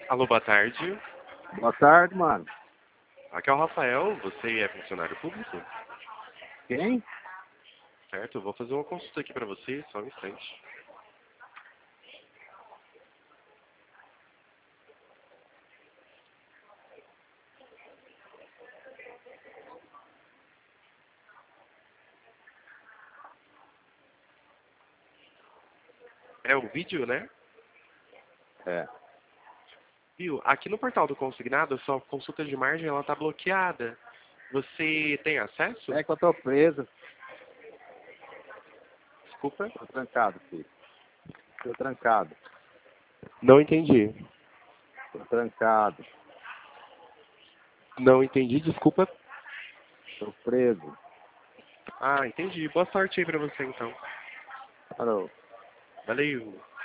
Alô, boa tarde. Boa tarde, mano. Aqui é o Rafael, você é funcionário público? Quem? Certo, eu vou fazer uma consulta aqui pra você, só um instante. É o vídeo, né? É. Viu? Aqui no portal do consignado, a sua consulta de margem ela tá bloqueada. Você tem acesso? É que eu tô preso. Desculpa. Tô trancado, filho. Tô trancado. Não entendi. Tô trancado. Não entendi, desculpa. Tô preso. Ah, entendi. Boa sorte aí pra você então. Alô. Valeu.